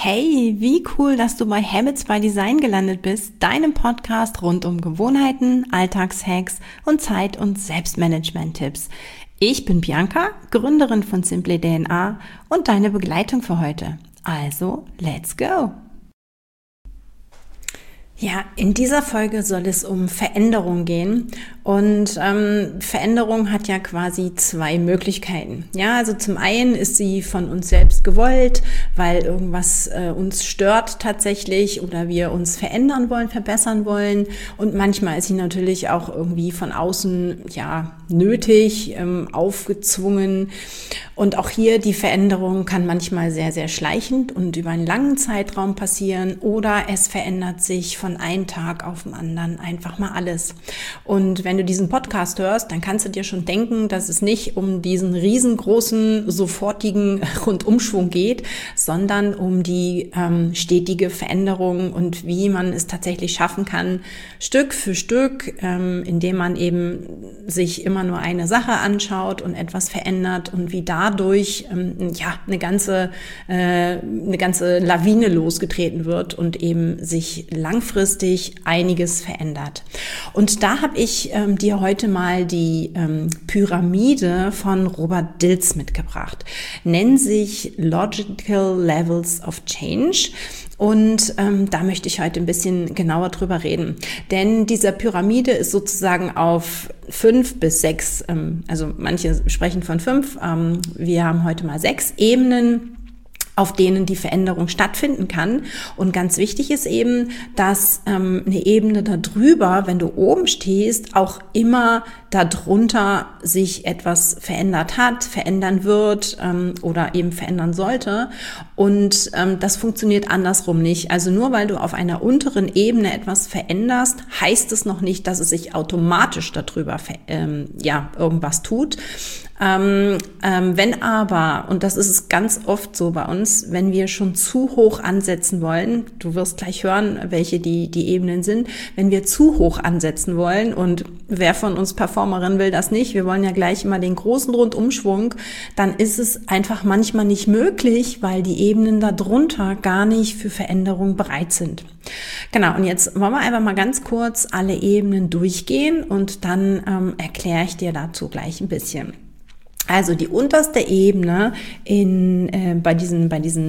Hey, wie cool, dass du bei Habits by Design gelandet bist, deinem Podcast rund um Gewohnheiten, Alltagshacks und Zeit- und Selbstmanagement-Tipps. Ich bin Bianca, Gründerin von Simply DNA und deine Begleitung für heute. Also, let's go! Ja, in dieser Folge soll es um Veränderung gehen und Veränderung hat ja quasi zwei Möglichkeiten. Ja, also zum einen ist sie von uns selbst gewollt, weil irgendwas uns stört tatsächlich oder wir uns verändern wollen, verbessern wollen, und manchmal ist sie natürlich auch irgendwie von außen nötig, aufgezwungen. Und auch hier die Veränderung kann manchmal sehr, sehr schleichend und über einen langen Zeitraum passieren, oder es verändert sich von einem Tag auf den anderen einfach mal alles. Und wenn du diesen Podcast hörst, dann kannst du dir schon denken, dass es nicht um diesen riesengroßen, sofortigen Rundumschwung geht, sondern um die stetige Veränderung und wie man es tatsächlich schaffen kann, Stück für Stück, indem man eben sich immer nur eine Sache anschaut und etwas verändert und wie dadurch eine ganze Lawine losgetreten wird und eben sich langfristig einiges verändert. Und da habe ich dir heute mal die Pyramide von Robert Dilts mitgebracht. Nennt sich Logical Levels of Change. Und da möchte ich heute ein bisschen genauer drüber reden. Denn diese Pyramide ist sozusagen auf 5 bis 6, also manche sprechen von 5, wir haben heute mal 6 Ebenen, auf denen die Veränderung stattfinden kann. Und ganz wichtig ist eben, dass eine Ebene darüber, wenn du oben stehst, auch immer darunter sich etwas verändert hat, verändern wird oder eben verändern sollte. Und das funktioniert andersrum nicht. Also nur weil du auf einer unteren Ebene etwas veränderst, heißt es noch nicht, dass es sich automatisch darüber irgendwas tut. Wenn aber, und das ist es ganz oft so bei uns, wenn wir schon zu hoch ansetzen wollen, du wirst gleich hören, welche die Ebenen sind, wenn wir zu hoch ansetzen wollen, und wer von uns Performerin will das nicht, wir wollen ja gleich immer den großen Rundumschwung, dann ist es einfach manchmal nicht möglich, weil die Ebenen darunter gar nicht für Veränderung bereit sind. Genau, und jetzt wollen wir einfach mal ganz kurz alle Ebenen durchgehen und dann erkläre ich dir dazu gleich ein bisschen. Also die unterste Ebene bei diesen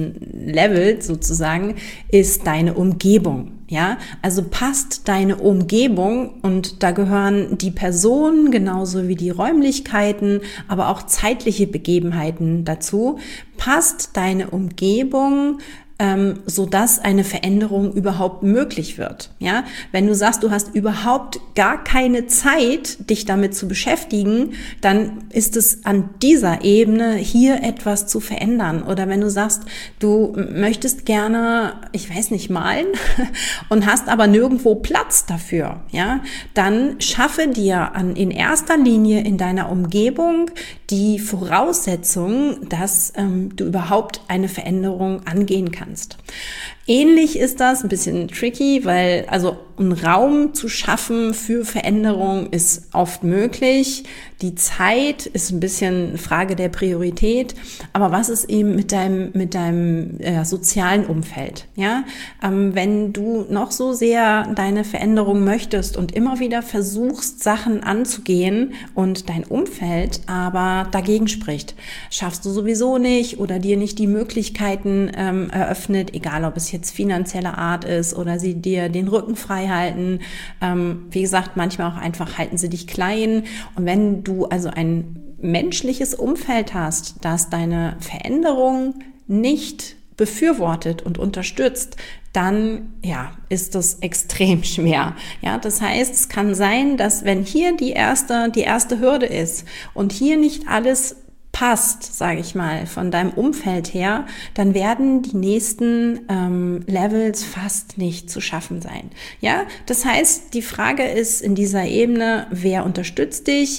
Levels sozusagen ist deine Umgebung. Ja, also passt deine Umgebung, und da gehören die Personen genauso wie die Räumlichkeiten, aber auch zeitliche Begebenheiten dazu. Passt deine Umgebung, sodass eine Veränderung überhaupt möglich wird. Ja, wenn du sagst, du hast überhaupt gar keine Zeit, dich damit zu beschäftigen, dann ist es an dieser Ebene hier etwas zu verändern. Oder wenn du sagst, du möchtest gerne, malen und hast aber nirgendwo Platz dafür, ja, dann schaffe dir in erster Linie in deiner Umgebung die Voraussetzung, dass du überhaupt eine Veränderung angehen kannst. Ähnlich ist das, ein bisschen tricky, weil also einen Raum zu schaffen für Veränderung ist oft möglich. Die Zeit ist ein bisschen eine Frage der Priorität. Aber was ist eben mit deinem sozialen Umfeld? Ja, wenn du noch so sehr deine Veränderung möchtest und immer wieder versuchst, Sachen anzugehen und dein Umfeld aber dagegen spricht, schaffst du sowieso nicht oder dir nicht die Möglichkeiten eröffnet, egal ob es jetzt finanzieller Art ist oder sie dir den Rücken frei halten. Wie gesagt, manchmal auch einfach halten sie dich klein. Und wenn du also ein menschliches Umfeld hast, das deine Veränderung nicht befürwortet und unterstützt, dann ist das extrem schwer. Ja, das heißt, es kann sein, dass wenn hier die erste Hürde ist und hier nicht alles passt, sage ich mal, von deinem Umfeld her, dann werden die nächsten Levels fast nicht zu schaffen sein. Ja, das heißt, die Frage ist in dieser Ebene, wer unterstützt dich,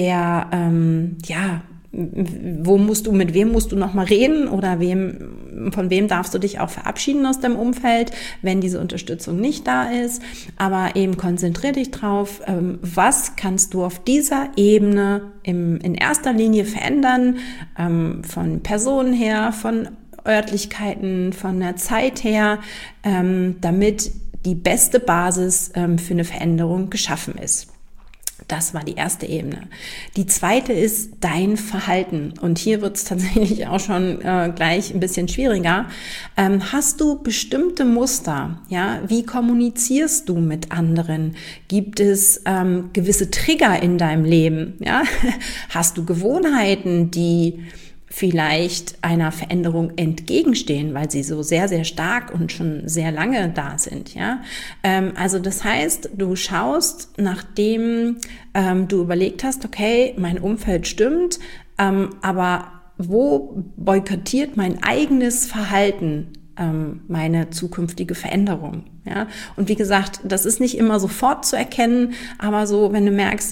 mit wem musst du noch mal reden oder von wem darfst du dich auch verabschieden aus deinem Umfeld, wenn diese Unterstützung nicht da ist. Aber eben konzentrier dich drauf, was kannst du auf dieser Ebene in erster Linie verändern, von Personen her, von Örtlichkeiten, von der Zeit her, damit die beste Basis für eine Veränderung geschaffen ist. Das war die erste Ebene. Die zweite ist dein Verhalten. Und hier wird es tatsächlich auch schon gleich ein bisschen schwieriger. Hast du bestimmte Muster? Ja, wie kommunizierst du mit anderen? Gibt es gewisse Trigger in deinem Leben? Ja, hast du Gewohnheiten, die vielleicht einer Veränderung entgegenstehen, weil sie so sehr, sehr stark und schon sehr lange da sind, ja. Also das heißt, du schaust, nachdem du überlegt hast, okay, mein Umfeld stimmt, aber wo boykottiert mein eigenes Verhalten meine zukünftige Veränderung? Ja, und wie gesagt, das ist nicht immer sofort zu erkennen, aber so, wenn du merkst,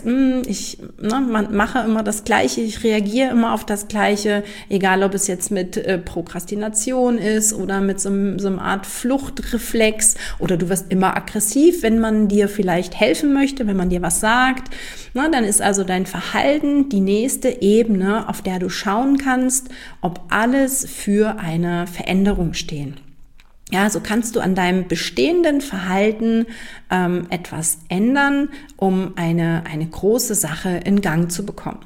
man mache immer das Gleiche, ich reagiere immer auf das Gleiche, egal ob es jetzt mit Prokrastination ist oder mit so einer Art Fluchtreflex, oder du wirst immer aggressiv, wenn man dir vielleicht helfen möchte, wenn man dir was sagt, dann ist also dein Verhalten die nächste Ebene, auf der du schauen kannst, ob alles für eine Veränderung stehen. Ja, so kannst du an deinem bestehenden Verhalten etwas ändern, um eine große Sache in Gang zu bekommen.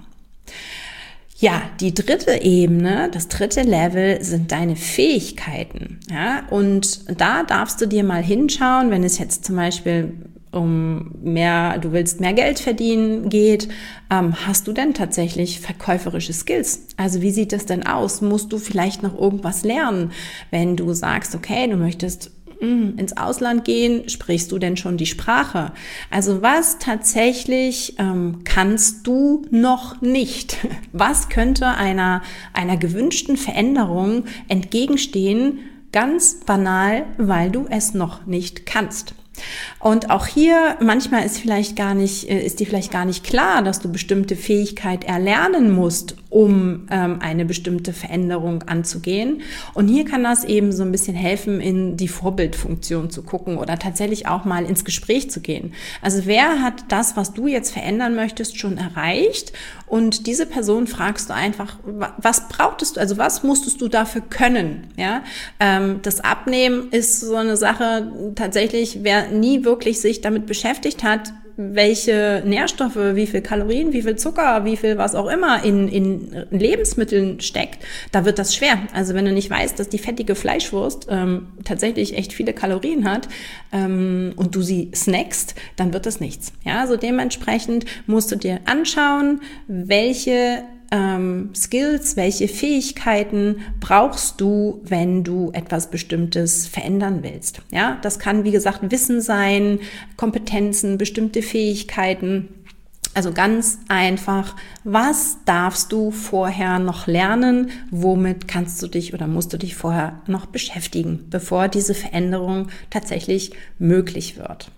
Ja, die dritte Ebene, das dritte Level sind deine Fähigkeiten. Ja, und da darfst du dir mal hinschauen, wenn es jetzt zum Beispiel du willst mehr Geld verdienen geht, hast du denn tatsächlich verkäuferische Skills? Also wie sieht das denn aus? Musst du vielleicht noch irgendwas lernen? Wenn du sagst, okay, du möchtest ins Ausland gehen, sprichst du denn schon die Sprache? Also was tatsächlich kannst du noch nicht? Was könnte einer gewünschten Veränderung entgegenstehen? Ganz banal, weil du es noch nicht kannst. Und auch hier, manchmal ist dir vielleicht gar nicht klar, dass du bestimmte Fähigkeit erlernen musst, um eine bestimmte Veränderung anzugehen. Und hier kann das eben so ein bisschen helfen, in die Vorbildfunktion zu gucken oder tatsächlich auch mal ins Gespräch zu gehen. Also wer hat das, was du jetzt verändern möchtest, schon erreicht? Und diese Person fragst du einfach, was brauchtest du, also was musstest du dafür können? Ja, das Abnehmen ist so eine Sache, tatsächlich, wer nie wirklich sich damit beschäftigt hat, welche Nährstoffe, wie viel Kalorien, wie viel Zucker, wie viel was auch immer in Lebensmitteln steckt, da wird das schwer. Also wenn du nicht weißt, dass die fettige Fleischwurst tatsächlich echt viele Kalorien hat und du sie snackst, dann wird das nichts. Ja, also dementsprechend musst du dir anschauen, welche Skills, welche Fähigkeiten brauchst du, wenn du etwas Bestimmtes verändern willst. Ja, das kann, wie gesagt, Wissen sein, Kompetenzen, bestimmte Fähigkeiten. Also ganz einfach, was darfst du vorher noch lernen? Womit kannst du dich oder musst du dich vorher noch beschäftigen, bevor diese Veränderung tatsächlich möglich wird?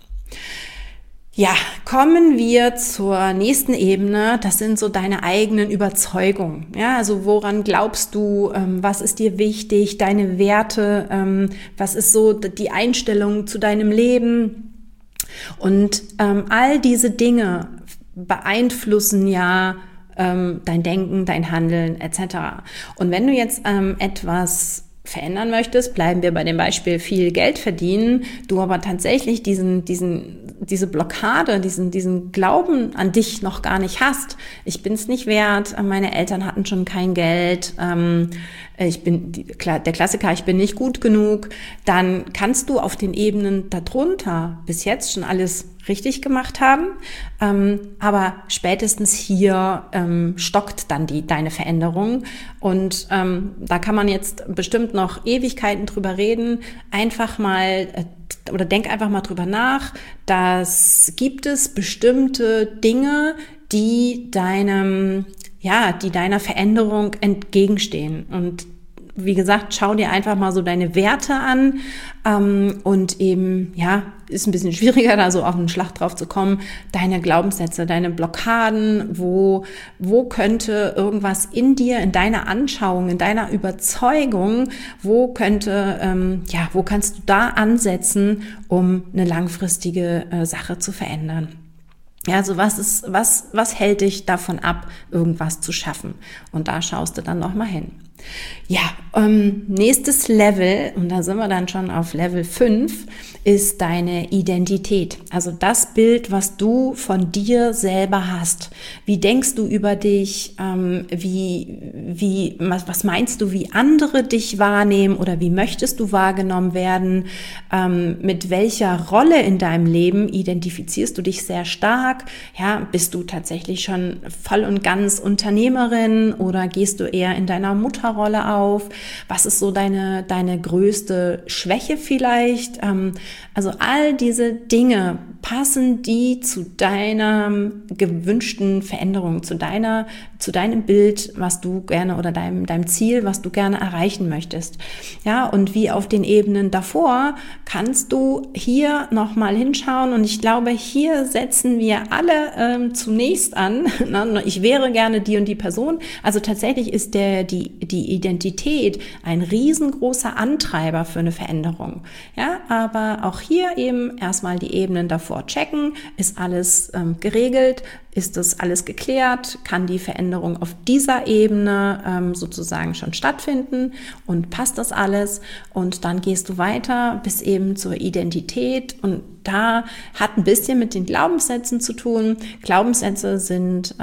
Ja, kommen wir zur nächsten Ebene. Das sind so deine eigenen Überzeugungen. Ja, also woran glaubst du? Was ist dir wichtig? Deine Werte? Was ist so die Einstellung zu deinem Leben? Und all diese Dinge beeinflussen ja dein Denken, dein Handeln etc. Und wenn du jetzt etwas verändern möchtest, bleiben wir bei dem Beispiel viel Geld verdienen, du aber tatsächlich diese Blockade, diesen Glauben an dich noch gar nicht hast. Ich bin es nicht wert, meine Eltern hatten schon kein Geld, der Klassiker, ich bin nicht gut genug, dann kannst du auf den Ebenen darunter bis jetzt schon alles richtig gemacht haben, aber spätestens hier stockt dann deine Veränderung und da kann man jetzt bestimmt noch Ewigkeiten drüber reden, einfach mal oder denk einfach mal drüber nach, dass gibt es bestimmte Dinge, die deiner Veränderung entgegenstehen. Und wie gesagt, schau dir einfach mal so deine Werte an und eben, ja, ist ein bisschen schwieriger, da so auf den Schlag drauf zu kommen, deine Glaubenssätze, deine Blockaden, wo könnte irgendwas in dir, in deiner Anschauung, in deiner Überzeugung, wo kannst du da ansetzen, um eine langfristige Sache zu verändern? Ja, also was hält dich davon ab, irgendwas zu schaffen? Und da schaust du dann noch mal hin. Ja, nächstes Level, und da sind wir dann schon auf Level 5, ist deine Identität. Also das Bild, was du von dir selber hast. Wie denkst du über dich? Was meinst du, wie andere dich wahrnehmen oder wie möchtest du wahrgenommen werden? Mit welcher Rolle in deinem Leben identifizierst du dich sehr stark? Ja, bist du tatsächlich schon voll und ganz Unternehmerin oder gehst du eher in deiner Mutterrolle auf? Was ist so deine größte Schwäche vielleicht? Also all diese Dinge, passen die zu deiner gewünschten Veränderung, zu deinem Bild, was du gerne oder deinem Ziel, was du gerne erreichen möchtest. Ja, und wie auf den Ebenen davor kannst du hier nochmal hinschauen, und ich glaube, hier setzen wir alle zunächst an. Ich wäre gerne die und die Person. Also tatsächlich ist die Identität ein riesengroßer Antreiber für eine Veränderung. Ja, aber auch hier eben erstmal die Ebenen davor checken. Ist alles geregelt? Ist das alles geklärt? Kann die Veränderung auf dieser Ebene sozusagen schon stattfinden? Und passt das alles? Und dann gehst du weiter bis eben zur Identität. Und da hat ein bisschen mit den Glaubenssätzen zu tun. Glaubenssätze sind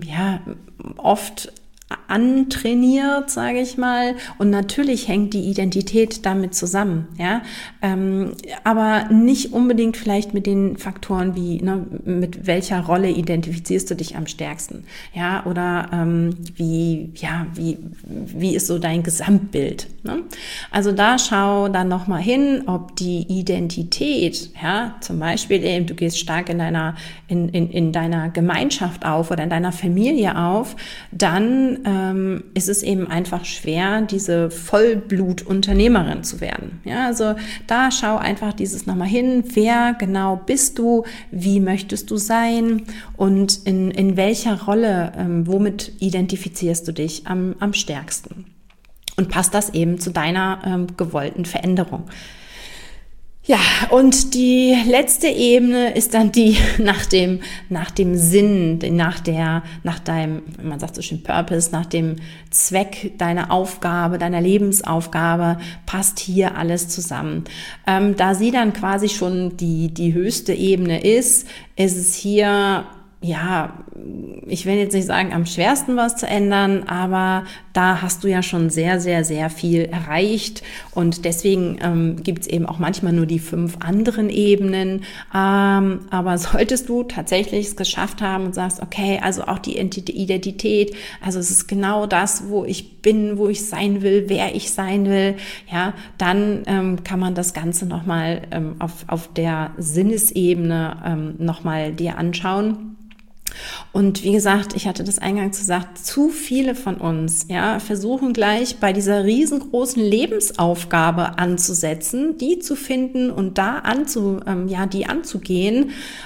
oft antrainiert, sage ich mal, und natürlich hängt die Identität damit zusammen, ja, aber nicht unbedingt vielleicht mit den Faktoren wie, mit welcher Rolle identifizierst du dich am stärksten, ja, oder wie ist so dein Gesamtbild, ne? Also da schau dann nochmal hin, ob die Identität, ja, zum Beispiel eben, du gehst stark in deiner Gemeinschaft auf oder in deiner Familie auf, dann ist es eben einfach schwer, diese Vollblut-Unternehmerin zu werden. Ja, also da schau einfach dieses nochmal hin, wer genau bist du, wie möchtest du sein und in welcher Rolle, womit identifizierst du dich am stärksten. Und passt das eben zu deiner gewollten Veränderung. Ja, und die letzte Ebene ist dann die nach dem Sinn, nach deinem, man sagt so schön Purpose, nach dem Zweck deiner Aufgabe, deiner Lebensaufgabe, passt hier alles zusammen. Da sie dann quasi schon die höchste Ebene ist es hier, ja, ich will jetzt nicht sagen, am schwersten was zu ändern, aber da hast du ja schon sehr, sehr, sehr viel erreicht, und deswegen gibt's eben auch manchmal nur die 5 anderen Ebenen, aber solltest du tatsächlich es geschafft haben und sagst, okay, also auch die Identität, also es ist genau das, wo ich bin, wo ich sein will, wer ich sein will, ja, dann kann man das Ganze nochmal auf der Sinnesebene nochmal dir anschauen. Und wie gesagt, ich hatte das eingangs gesagt, zu viele von uns, ja, versuchen gleich bei dieser riesengroßen Lebensaufgabe anzusetzen, die zu finden und die anzugehen,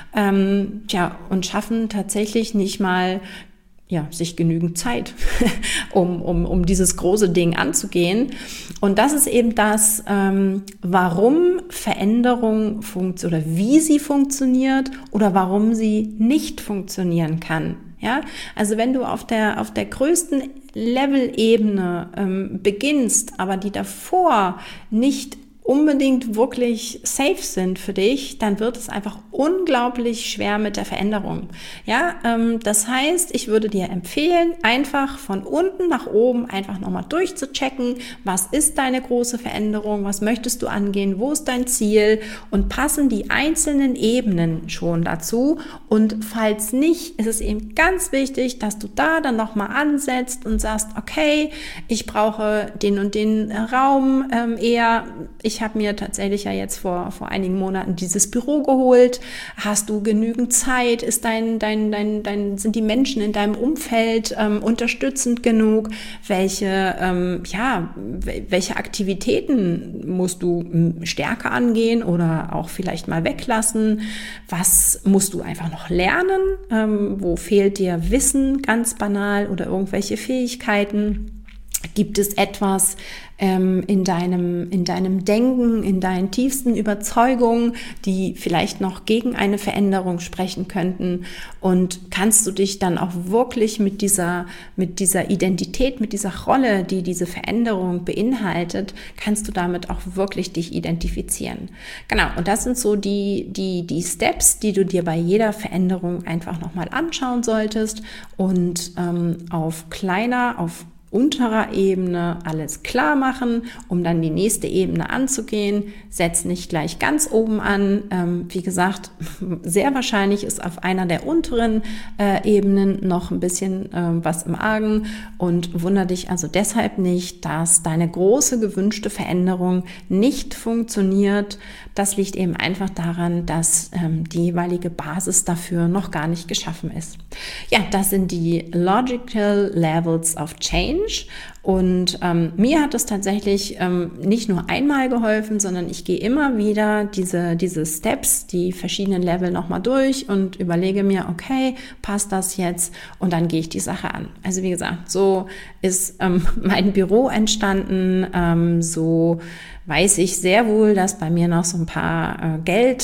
und schaffen tatsächlich nicht mal sich genügend Zeit, um dieses große Ding anzugehen. Und das ist eben das, warum Veränderung funktioniert oder wie sie funktioniert oder warum sie nicht funktionieren kann. Ja, also wenn du auf der größten Level-Ebene beginnst, aber die davor nicht unbedingt wirklich safe sind für dich, dann wird es einfach unglaublich schwer mit der Veränderung. Ja, das heißt, ich würde dir empfehlen, einfach von unten nach oben einfach nochmal durchzuchecken, was ist deine große Veränderung, was möchtest du angehen, wo ist dein Ziel und passen die einzelnen Ebenen schon dazu, und falls nicht, ist es eben ganz wichtig, dass du da dann nochmal ansetzt und sagst, okay, ich brauche den und den Raum eher. Ich habe mir tatsächlich ja jetzt vor einigen Monaten dieses Büro geholt. Hast du genügend Zeit? Ist sind die Menschen in deinem Umfeld unterstützend genug? Welche Aktivitäten musst du stärker angehen oder auch vielleicht mal weglassen? Was musst du einfach noch lernen? Wo fehlt dir Wissen, ganz banal, oder irgendwelche Fähigkeiten? Gibt es etwas in deinem Denken, in deinen tiefsten Überzeugungen, die vielleicht noch gegen eine Veränderung sprechen könnten? Und kannst du dich dann auch wirklich mit dieser Identität, mit dieser Rolle, die diese Veränderung beinhaltet, kannst du damit auch wirklich dich identifizieren? Genau, und das sind so die Steps, die du dir bei jeder Veränderung einfach nochmal anschauen solltest und auf unterer Ebene alles klar machen, um dann die nächste Ebene anzugehen. Setz nicht gleich ganz oben an. Wie gesagt, sehr wahrscheinlich ist auf einer der unteren Ebenen noch ein bisschen was im Argen und wundere dich also deshalb nicht, dass deine große gewünschte Veränderung nicht funktioniert. Das liegt eben einfach daran, dass die jeweilige Basis dafür noch gar nicht geschaffen ist. Ja, das sind die Logical Levels of Change. Und mir hat es tatsächlich nicht nur einmal geholfen, sondern ich gehe immer wieder diese Steps, die verschiedenen Level nochmal durch und überlege mir, okay, passt das jetzt? Und dann gehe ich die Sache an. Also wie gesagt, so ist mein Büro entstanden, so weiß ich sehr wohl, dass bei mir noch so ein paar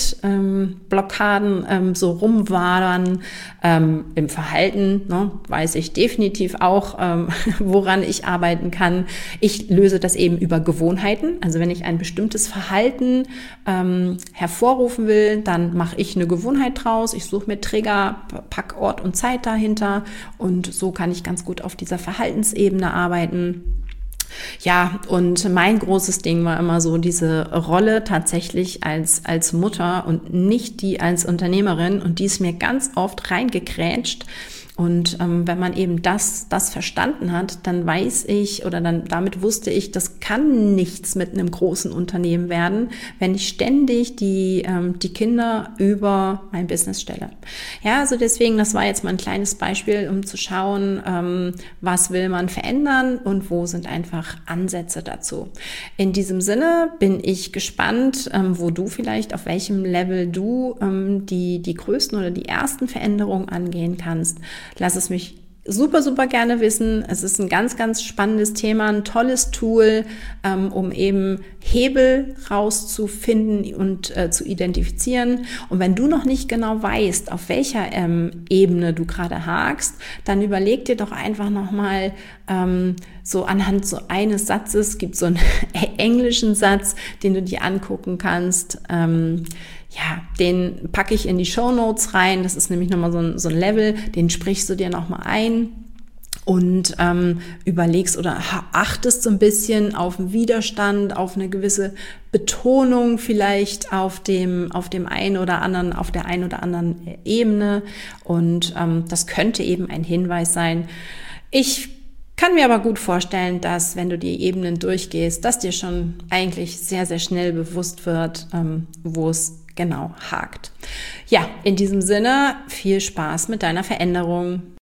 Geldblockaden so rumwabern. Im Verhalten weiß ich definitiv auch, woran ich arbeiten kann. Ich löse das eben über Gewohnheiten. Also wenn ich ein bestimmtes Verhalten hervorrufen will, dann mache ich eine Gewohnheit draus. Ich suche mir Trigger, pack Ort und Zeit dahinter und so kann ich ganz gut auf dieser Verhaltensebene arbeiten. Ja, und mein großes Ding war immer so diese Rolle tatsächlich als Mutter und nicht die als Unternehmerin, und die ist mir ganz oft reingekrätscht. Und wenn man eben das verstanden hat, dann weiß ich oder dann damit wusste ich, das kann nichts mit einem großen Unternehmen werden, wenn ich ständig die Kinder über mein Business stelle. Ja, also deswegen, das war jetzt mal ein kleines Beispiel, um zu schauen, was will man verändern und wo sind einfach Ansätze dazu. In diesem Sinne bin ich gespannt, wo du vielleicht, auf welchem Level du die größten oder die ersten Veränderungen angehen kannst. Lass es mich super, super gerne wissen. Es ist ein ganz, ganz spannendes Thema, ein tolles Tool, um eben Hebel rauszufinden und zu identifizieren. Und wenn du noch nicht genau weißt, auf welcher Ebene du gerade hakst, dann überleg dir doch einfach nochmal so anhand so eines Satzes, gibt so einen englischen Satz, den du dir angucken kannst. Ja, den packe ich in die Shownotes rein. Das ist nämlich nochmal so ein Level, den sprichst du dir nochmal ein und überlegst oder achtest so ein bisschen auf den Widerstand, auf eine gewisse Betonung vielleicht auf dem einen oder anderen, auf der einen oder anderen Ebene. Und das könnte eben ein Hinweis sein. Ich kann mir aber gut vorstellen, dass wenn du die Ebenen durchgehst, dass dir schon eigentlich sehr, sehr schnell bewusst wird, wo es genau hakt. Ja, in diesem Sinne, viel Spaß mit deiner Veränderung.